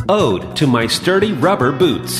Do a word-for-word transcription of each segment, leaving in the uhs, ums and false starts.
Ode to My Sturdy Rubber Boots.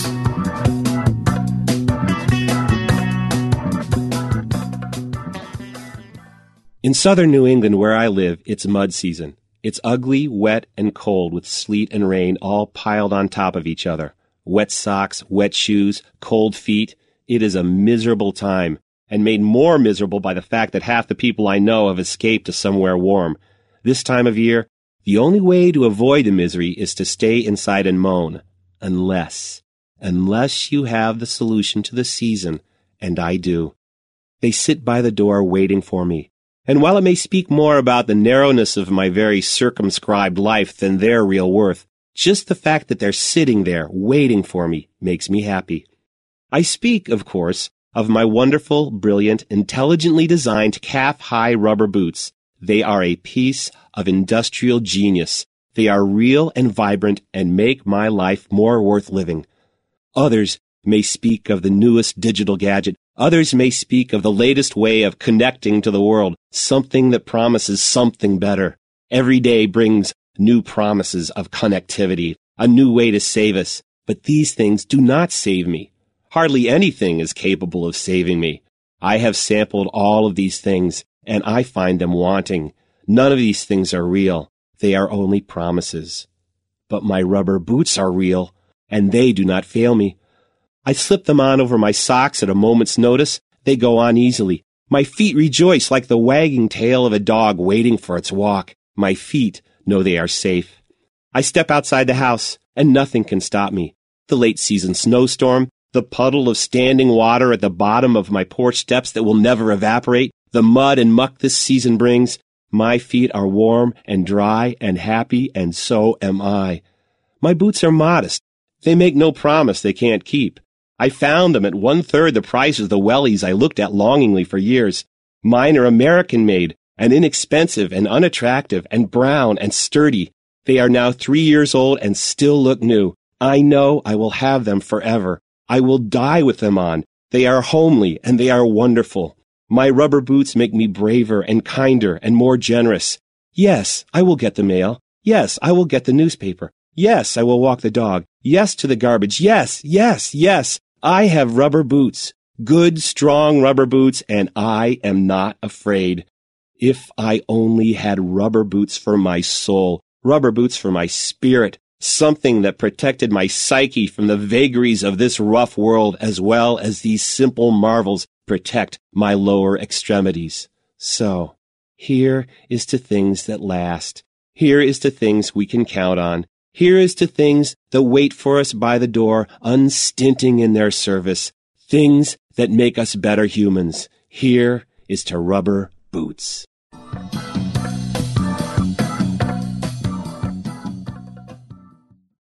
In southern New England, where I live, it's mud season. It's ugly, wet, and cold with sleet and rain all piled on top of each other. Wet socks, wet shoes, cold feet. It is a miserable time, and made more miserable by the fact that half the people I know have escaped to somewhere warm. This time of year, the only way to avoid the misery is to stay inside and moan. Unless, unless you have the solution to the season, and I do. They sit by the door waiting for me. And while it may speak more about the narrowness of my very circumscribed life than their real worth, just the fact that they're sitting there waiting for me makes me happy. I speak, of course, of my wonderful, brilliant, intelligently designed calf-high rubber boots. They are a piece of industrial genius. They are real and vibrant and make my life more worth living. Others may speak of the newest digital gadget. Others may speak of the latest way of connecting to the world, something that promises something better. Every day brings new promises of connectivity, a new way to save us. But these things do not save me. Hardly anything is capable of saving me. I have sampled all of these things, and I find them wanting. None of these things are real. They are only promises. But my rubber boots are real, and they do not fail me. I slip them on over my socks at a moment's notice. They go on easily. My feet rejoice like the wagging tail of a dog waiting for its walk. My feet know they are safe. I step outside the house, and nothing can stop me. The late-season snowstorm, the puddle of standing water at the bottom of my porch steps that will never evaporate, the mud and muck this season brings. My feet are warm and dry and happy, and so am I. My boots are modest. They make no promise they can't keep. I found them at one-third the price of the wellies I looked at longingly for years. Mine are American-made, and inexpensive and unattractive and brown and sturdy. They are now three years old and still look new. I know I will have them forever. I will die with them on. They are homely and they are wonderful. My rubber boots make me braver and kinder and more generous. Yes, I will get the mail. Yes, I will get the newspaper. Yes, I will walk the dog. Yes to the garbage. Yes, yes, yes. I have rubber boots, good, strong rubber boots, and I am not afraid. If I only had rubber boots for my soul, rubber boots for my spirit, something that protected my psyche from the vagaries of this rough world as well as these simple marvels protect my lower extremities. So, here is to things that last. Here is to things we can count on. Here is to things that wait for us by the door, unstinting in their service. Things that make us better humans. Here is to rubber boots.